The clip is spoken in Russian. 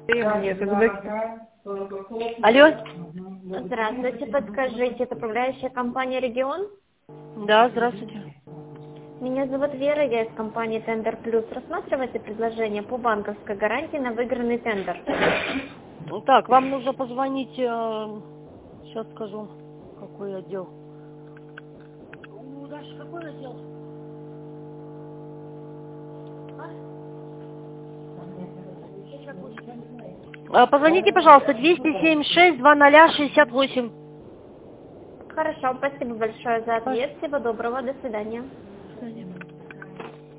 Нет, алло. Здравствуйте, подскажите, это управляющая компания «Регион»? Да, здравствуйте. Меня зовут Вера, я из компании «Тендер Плюс». Рассматриваете предложение по банковской гарантии на выигранный тендер? Так, вам нужно позвонить, сейчас скажу, какой отдел. Даша, какой отдел? Позвоните, пожалуйста, 276-20-68. Хорошо, спасибо большое за ответ. Всего доброго, до свидания.